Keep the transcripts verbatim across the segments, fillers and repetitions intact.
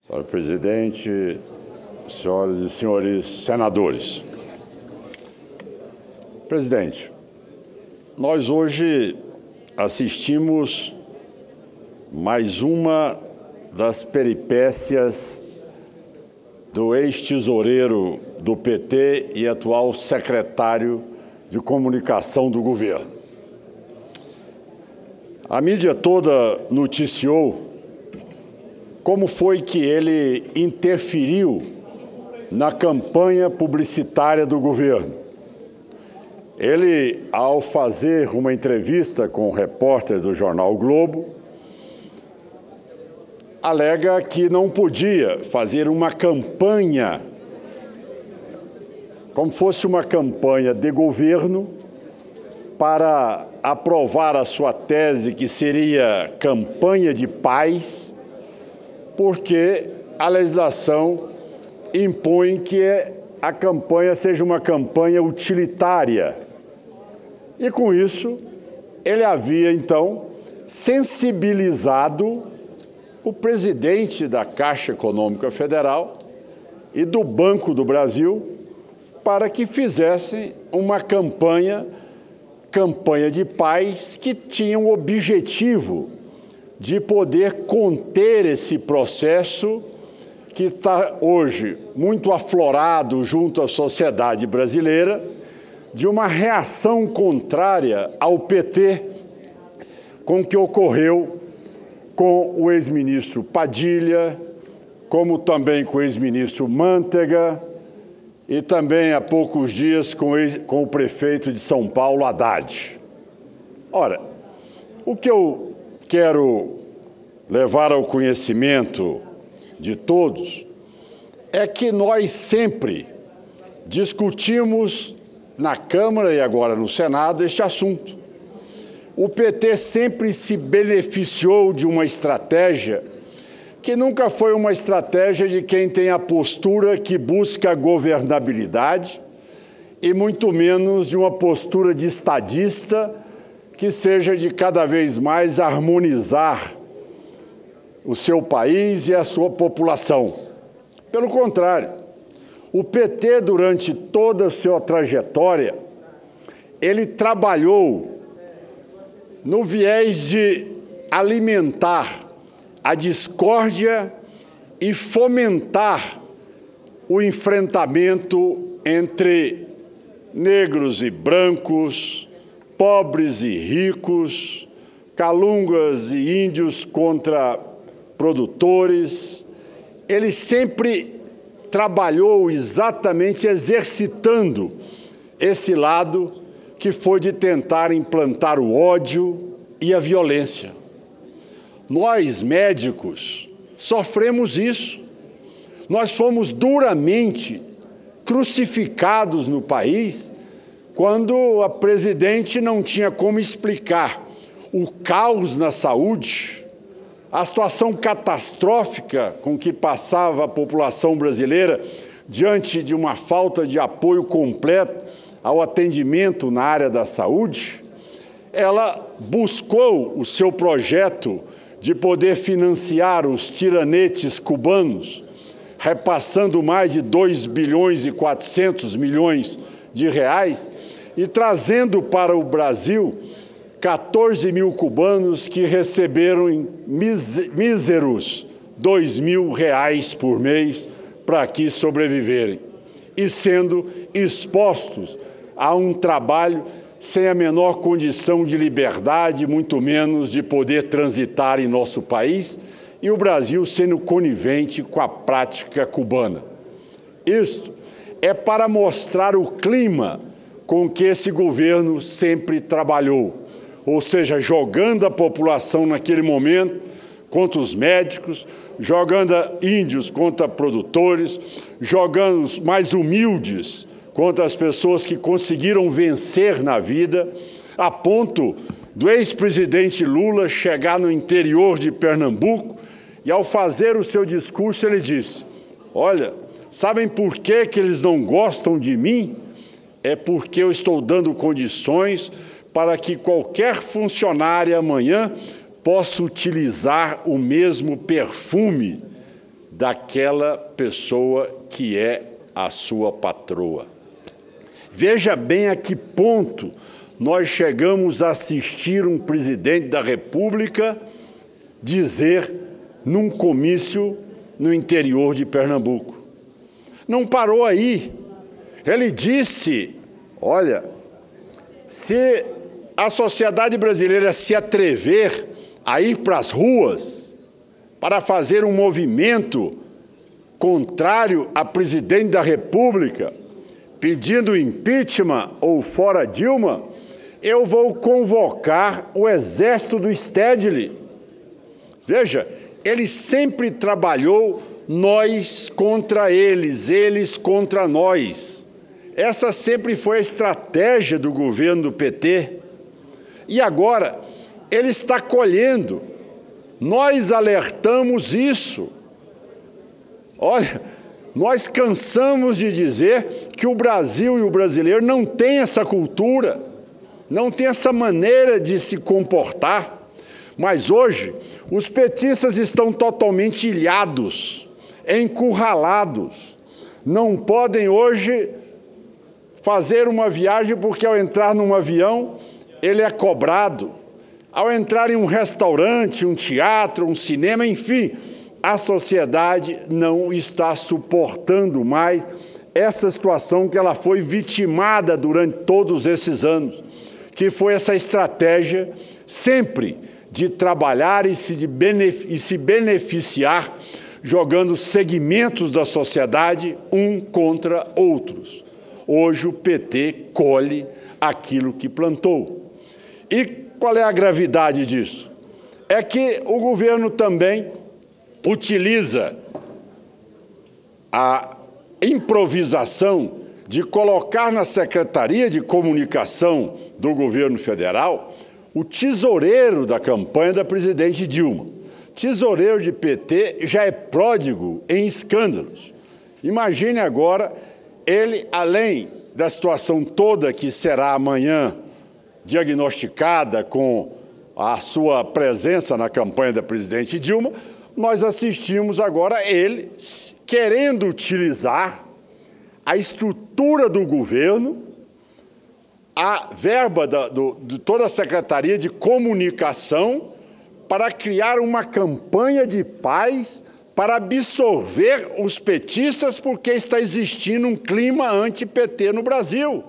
Senhor presidente, senhoras e senhores senadores. Presidente, nós hoje assistimos mais uma das peripécias do ex-tesoureiro do P T e atual secretário de comunicação do governo. A mídia toda noticiou como foi que ele interferiu na campanha publicitária do governo. Ele, ao fazer uma entrevista com o repórter do jornal o Globo, alega que não podia fazer uma campanha, como fosse uma campanha de governo, para aprovar a sua tese que seria campanha de paz, porque a legislação impõe que a campanha seja uma campanha utilitária. E, com isso, ele havia, então, sensibilizado o presidente da Caixa Econômica Federal e do Banco do Brasil para que fizessem uma campanha, campanha de paz, que tinha o objetivo de poder conter esse processo que está hoje muito aflorado junto à sociedade brasileira, de uma reação contrária ao P T com o que ocorreu com o ex-ministro Padilha, como também com o ex-ministro Mantega e também há poucos dias com o, ex, com o prefeito de São Paulo, Haddad. Ora, o que eu quero levar ao conhecimento de todos é que nós sempre discutimos na Câmara e agora no Senado este assunto. O P T sempre se beneficiou de uma estratégia que nunca foi uma estratégia de quem tem a postura que busca governabilidade e muito menos de uma postura de estadista que seja de cada vez mais harmonizar o seu país e a sua população. Pelo contrário, o P T, durante toda a sua trajetória, ele trabalhou no viés de alimentar a discórdia e fomentar o enfrentamento entre negros e brancos, pobres e ricos, calungas e índios contra produtores. Ele sempre trabalhou exatamente exercitando esse lado que foi de tentar implantar o ódio e a violência. Nós, médicos, sofremos isso. Nós fomos duramente crucificados no país quando a presidente não tinha como explicar o caos na saúde, a situação catastrófica com que passava a população brasileira diante de uma falta de apoio completo ao atendimento na área da saúde. Ela buscou o seu projeto de poder financiar os tiranetes cubanos, repassando mais de dois bilhões e quatrocentos milhões de reais e trazendo para o Brasil quatorze mil cubanos que receberam em míseros dois mil reais por mês para aqui sobreviverem e sendo expostos a um trabalho sem a menor condição de liberdade, muito menos de poder transitar em nosso país, e o Brasil sendo conivente com a prática cubana. Isto é para mostrar o clima com que esse governo sempre trabalhou, ou seja, jogando a população naquele momento contra os médicos, jogando índios contra produtores, jogando os mais humildes contra as pessoas que conseguiram vencer na vida, a ponto do ex-presidente Lula chegar no interior de Pernambuco e, ao fazer o seu discurso, ele disse: olha, sabem por que que eles não gostam de mim? É porque eu estou dando condições para que qualquer funcionário amanhã possa utilizar o mesmo perfume daquela pessoa que é a sua patroa. Veja bem a que ponto nós chegamos a assistir um presidente da República dizer num comício no interior de Pernambuco. Não parou aí. Ele disse, olha, se a sociedade brasileira se atrever a ir para as ruas para fazer um movimento contrário a presidente da República, pedindo impeachment ou fora Dilma, eu vou convocar o exército do Stedley. Veja, ele sempre trabalhou nós contra eles, eles contra nós. Essa sempre foi a estratégia do governo do P T. E agora, ele está colhendo. Nós alertamos isso. Olha, nós cansamos de dizer que o Brasil e o brasileiro não têm essa cultura, não tem essa maneira de se comportar. Mas hoje, os petistas estão totalmente ilhados, encurralados. Não podem hoje fazer uma viagem porque ao entrar num avião, ele é cobrado. Ao entrar em um restaurante, um teatro, um cinema, enfim, a sociedade não está suportando mais essa situação que ela foi vitimada durante todos esses anos, que foi essa estratégia sempre de trabalhar e se, de benef- e se beneficiar, jogando segmentos da sociedade um contra outros. Hoje o P T colhe aquilo que plantou. E qual é a gravidade disso? É que o governo também utiliza a improvisação de colocar na Secretaria de Comunicação do governo federal o tesoureiro da campanha da presidente Dilma. Tesoureiro de P T já é pródigo em escândalos. Imagine agora ele, além da situação toda que será amanhã diagnosticada com a sua presença na campanha da presidente Dilma, nós assistimos agora ele querendo utilizar a estrutura do governo, a verba da, do, de toda a Secretaria de Comunicação para criar uma campanha de paz para absorver os petistas, porque está existindo um clima anti-P T no Brasil.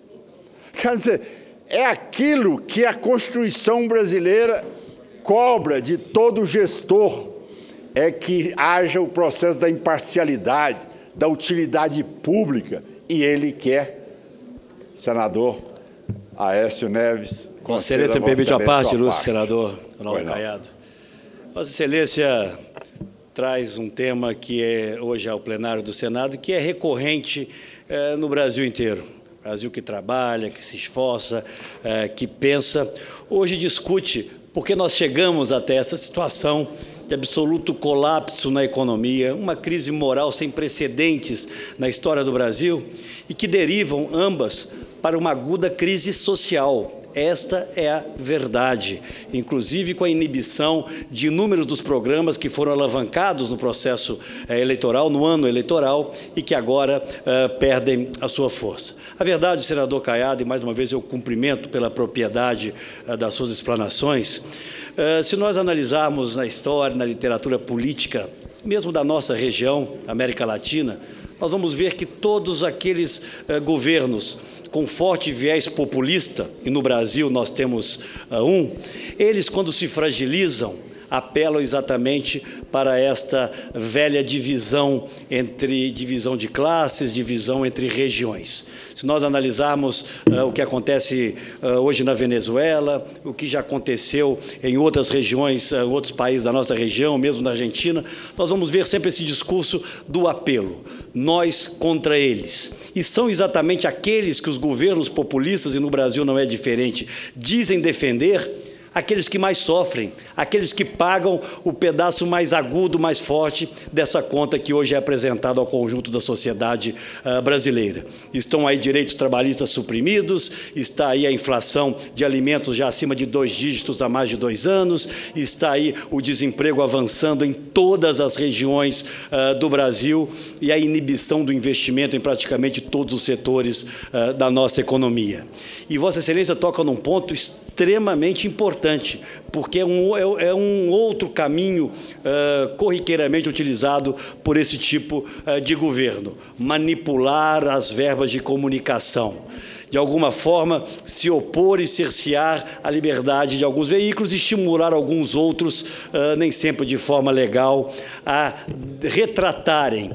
Quer dizer, é aquilo que a Constituição brasileira cobra de todo gestor, é que haja o processo da imparcialidade, da utilidade pública, e ele quer, senador Aécio Neves... Com Excelência, me permite a parte, ilustre senador Ronaldo Caiado. Vossa Excelência traz um tema que é hoje ao plenário do Senado, que é recorrente eh, no Brasil inteiro. Brasil que trabalha, que se esforça, eh, que pensa. Hoje discute por que nós chegamos até essa situação de absoluto colapso na economia, uma crise moral sem precedentes na história do Brasil e que derivam ambas para uma aguda crise social. Esta é a verdade, inclusive com a inibição de inúmeros dos programas que foram alavancados no processo eh, eleitoral, no ano eleitoral, e que agora eh, perdem a sua força. A verdade, senador Caiado, e mais uma vez eu cumprimento pela propriedade eh, das suas explanações, eh, se nós analisarmos na história, na literatura política, mesmo da nossa região, América Latina, nós vamos ver que todos aqueles eh, governos com forte viés populista, e no Brasil nós temos uh, um, eles, quando se fragilizam, apelam exatamente para esta velha divisão entre divisão de classes, divisão entre regiões. Se nós analisarmos uh, o que acontece uh, hoje na Venezuela, o que já aconteceu em outras regiões, uh, outros países da nossa região, mesmo na Argentina, nós vamos ver sempre esse discurso do apelo, nós contra eles. E são exatamente aqueles que os governos populistas, e no Brasil não é diferente, dizem defender, aqueles que mais sofrem, aqueles que pagam o pedaço mais agudo, mais forte dessa conta que hoje é apresentada ao conjunto da sociedade uh, brasileira. Estão aí direitos trabalhistas suprimidos, está aí a inflação de alimentos já acima de dois dígitos há mais de dois anos, está aí o desemprego avançando em todas as regiões uh, do Brasil e a inibição do investimento em praticamente todos os setores uh, da nossa economia. E Vossa Excelência toca num ponto extremamente importante, porque é um, é, é um outro caminho uh, corriqueiramente utilizado por esse tipo uh, de governo: manipular as verbas de comunicação, de alguma forma se opor e cercear a liberdade de alguns veículos e estimular alguns outros, uh, nem sempre de forma legal, a retratarem,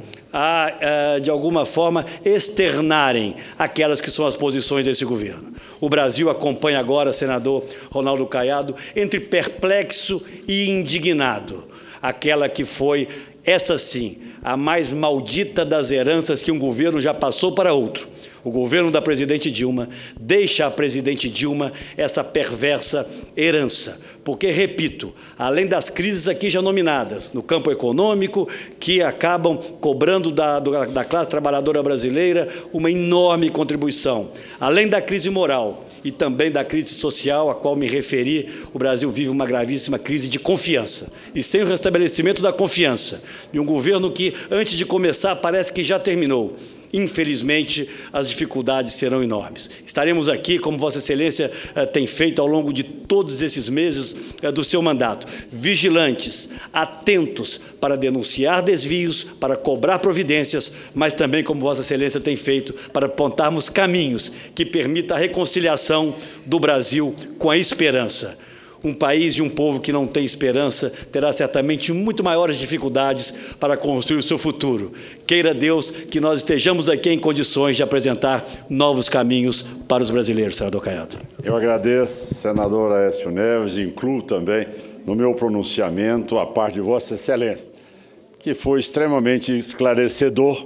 a, de alguma forma, externarem aquelas que são as posições desse governo. O Brasil acompanha agora, senador Ronaldo Caiado, entre perplexo e indignado, aquela que foi, essa sim, a mais maldita das heranças que um governo já passou para outro. O governo da presidente Dilma deixa à presidente Dilma essa perversa herança, porque, repito, além das crises aqui já nominadas, no campo econômico, que acabam cobrando da, da classe trabalhadora brasileira uma enorme contribuição, além da crise moral e também da crise social a qual me referi, o Brasil vive uma gravíssima crise de confiança. E sem o restabelecimento da confiança, e um governo que, antes de começar, parece que já terminou, infelizmente, as dificuldades serão enormes. Estaremos aqui, como Vossa Excelência eh, tem feito ao longo de todos esses meses eh, do seu mandato, vigilantes, atentos para denunciar desvios, para cobrar providências, mas também, como Vossa Excelência tem feito, para apontarmos caminhos que permitam a reconciliação do Brasil com a esperança. Um país e um povo que não tem esperança terá certamente muito maiores dificuldades para construir o seu futuro. Queira Deus que nós estejamos aqui em condições de apresentar novos caminhos para os brasileiros, senador Caiado. Eu agradeço, senador Aécio Neves, e incluo também no meu pronunciamento a parte de Vossa Excelência, que foi extremamente esclarecedor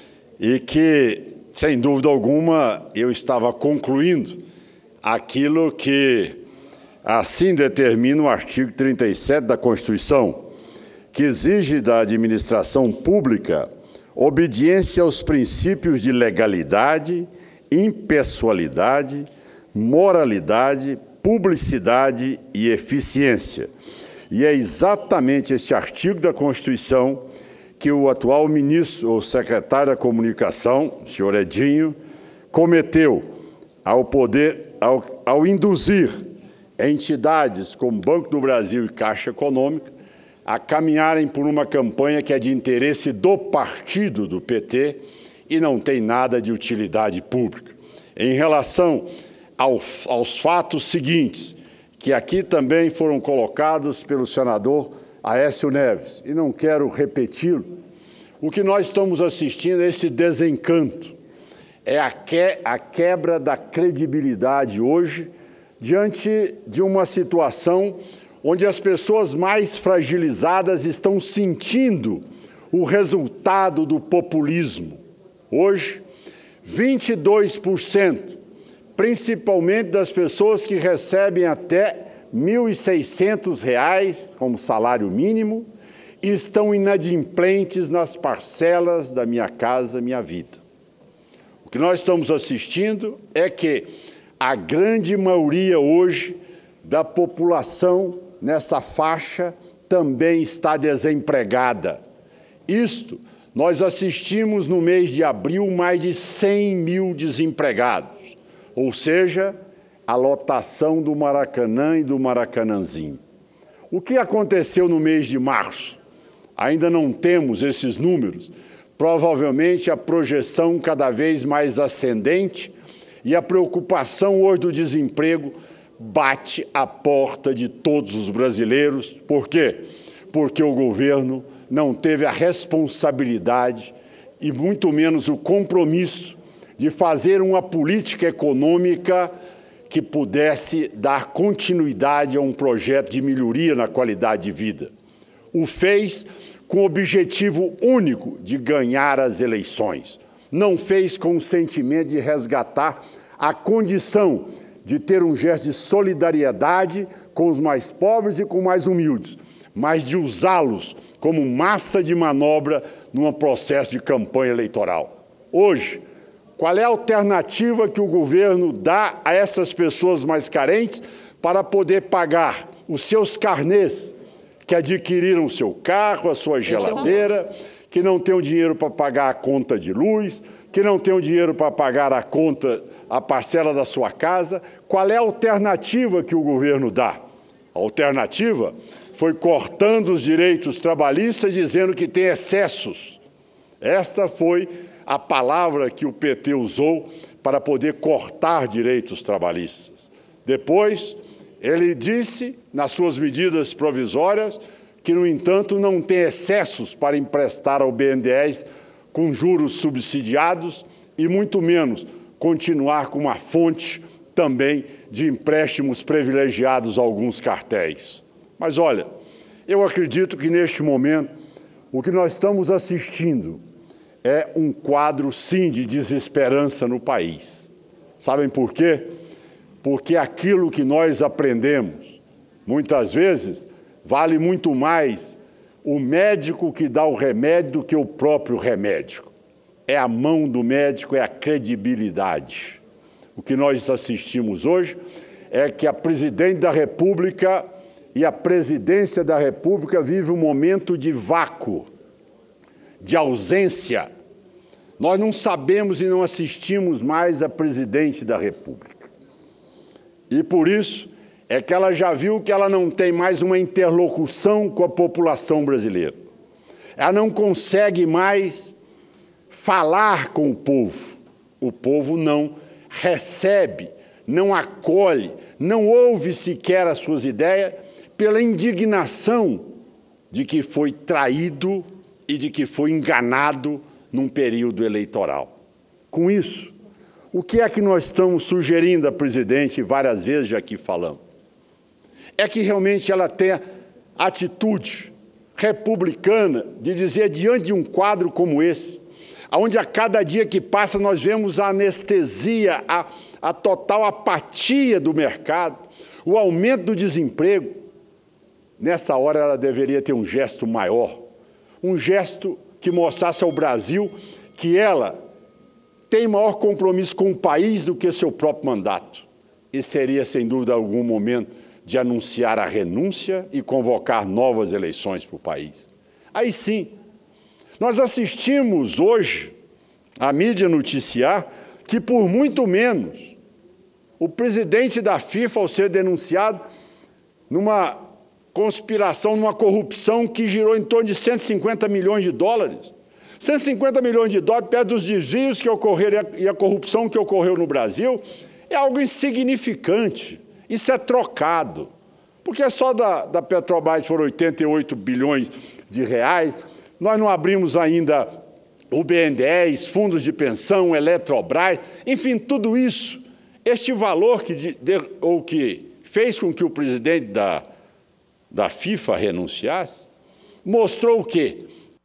e que, sem dúvida alguma, eu estava concluindo aquilo que assim determina o artigo trinta e sete da Constituição, que exige da administração pública obediência aos princípios de legalidade, impessoalidade, moralidade, publicidade e eficiência. E é exatamente este artigo da Constituição que o atual ministro ou secretário da Comunicação, senhor Edinho, cometeu ao poder, ao, ao induzir entidades como Banco do Brasil e Caixa Econômica a caminharem por uma campanha que é de interesse do partido do P T e não tem nada de utilidade pública. Em relação ao, aos fatos seguintes, que aqui também foram colocados pelo senador Aécio Neves, e não quero repeti-lo, o que nós estamos assistindo é esse desencanto, é a, que, a quebra da credibilidade hoje diante de uma situação onde as pessoas mais fragilizadas estão sentindo o resultado do populismo. Hoje, vinte e dois por cento, principalmente das pessoas que recebem até mil e seiscentos reais como salário mínimo, estão inadimplentes nas parcelas da Minha Casa Minha Vida. O que nós estamos assistindo é que a grande maioria hoje da população nessa faixa também está desempregada. Isto, nós assistimos no mês de abril mais de cem mil desempregados, ou seja, a lotação do Maracanã e do Maracanãzinho. O que aconteceu no mês de março? Ainda não temos esses números, provavelmente a projeção cada vez mais ascendente e a preocupação hoje do desemprego bate à porta de todos os brasileiros. Por quê? Porque o governo não teve a responsabilidade e muito menos o compromisso de fazer uma política econômica que pudesse dar continuidade a um projeto de melhoria na qualidade de vida. O fez com o objetivo único de ganhar as eleições. Não fez com o sentimento de resgatar a condição de ter um gesto de solidariedade com os mais pobres e com os mais humildes, mas de usá-los como massa de manobra num processo de campanha eleitoral. Hoje, qual é a alternativa que o governo dá a essas pessoas mais carentes para poder pagar os seus carnês, que adquiriram o seu carro, a sua geladeira, que não tem o dinheiro para pagar a conta de luz, que não tem o dinheiro para pagar a conta, a parcela da sua casa? Qual é a alternativa que o governo dá? A alternativa foi cortando os direitos trabalhistas, dizendo que tem excessos. Esta foi a palavra que o P T usou para poder cortar direitos trabalhistas. Depois, ele disse, nas suas medidas provisórias, que, no entanto, não tem excessos para emprestar ao B N D E S com juros subsidiados e, muito menos, continuar com uma fonte também de empréstimos privilegiados a alguns cartéis. Mas, olha, eu acredito que, neste momento, o que nós estamos assistindo é um quadro, sim, de desesperança no país. Sabem por quê? Porque aquilo que nós aprendemos, muitas vezes, vale muito mais o médico que dá o remédio do que o próprio remédio. É a mão do médico, é a credibilidade. O que nós assistimos hoje é que a presidente da República e a presidência da República vivem um momento de vácuo, de ausência. Nós não sabemos e não assistimos mais a presidente da República. E por isso é que ela já viu que ela não tem mais uma interlocução com a população brasileira. Ela não consegue mais falar com o povo. O povo não recebe, não acolhe, não ouve sequer as suas ideias pela indignação de que foi traído e de que foi enganado num período eleitoral. Com isso, o que é que nós estamos sugerindo à presidente, várias vezes já aqui falamos? É que realmente ela tenha atitude republicana de dizer, diante de um quadro como esse, onde a cada dia que passa nós vemos a anestesia, a, a total apatia do mercado, o aumento do desemprego, nessa hora ela deveria ter um gesto maior, um gesto que mostrasse ao Brasil que ela tem maior compromisso com o país do que seu próprio mandato. E seria, sem dúvida algum, momento de anunciar a renúncia e convocar novas eleições para o país. Aí sim, nós assistimos hoje a mídia noticiar que, por muito menos, o presidente da FIFA, ao ser denunciado numa conspiração, numa corrupção que girou em torno de cento e cinquenta milhões de dólares, cento e cinquenta milhões de dólares, perto dos desvios que ocorreram e a corrupção que ocorreu no Brasil, é algo insignificante. Isso é trocado. Porque só da, da Petrobras foram oitenta e oito bilhões de reais, nós não abrimos ainda o B N D E S, fundos de pensão, Eletrobras, enfim, tudo isso. Este valor que, de, de, ou que fez com que o presidente da, da FIFA renunciasse, mostrou o quê?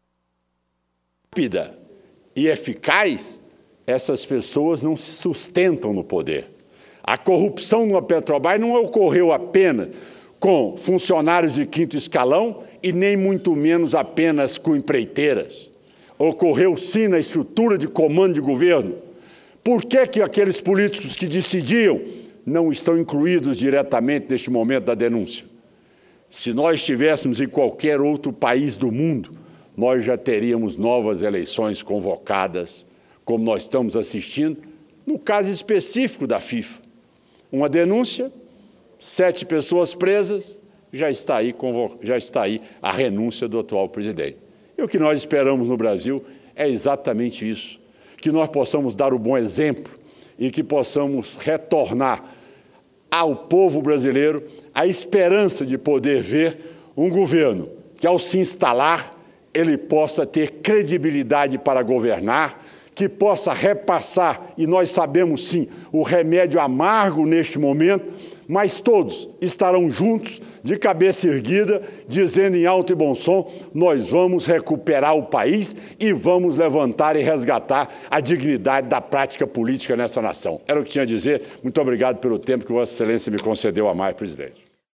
Rápida e eficaz, essas pessoas não se sustentam no poder. A corrupção na Petrobras não ocorreu apenas com funcionários de quinto escalão e nem muito menos apenas com empreiteiras. Ocorreu sim na estrutura de comando de governo. Por que que aqueles políticos que decidiam não estão incluídos diretamente neste momento da denúncia? Se nós estivéssemos em qualquer outro país do mundo, nós já teríamos novas eleições convocadas, como nós estamos assistindo, no caso específico da FIFA. Uma denúncia, sete pessoas presas, já está aí, já está aí a renúncia do atual presidente. E o que nós esperamos no Brasil é exatamente isso, que nós possamos dar o bom exemplo e que possamos retornar ao povo brasileiro a esperança de poder ver um governo que, ao se instalar, ele possa ter credibilidade para governar, que possa repassar, e nós sabemos sim, o remédio amargo neste momento, mas todos estarão juntos, de cabeça erguida, dizendo em alto e bom som, nós vamos recuperar o país e vamos levantar e resgatar a dignidade da prática política nessa nação. Era o que tinha a dizer. Muito obrigado pelo tempo que Vossa Excelência me concedeu a mais, presidente.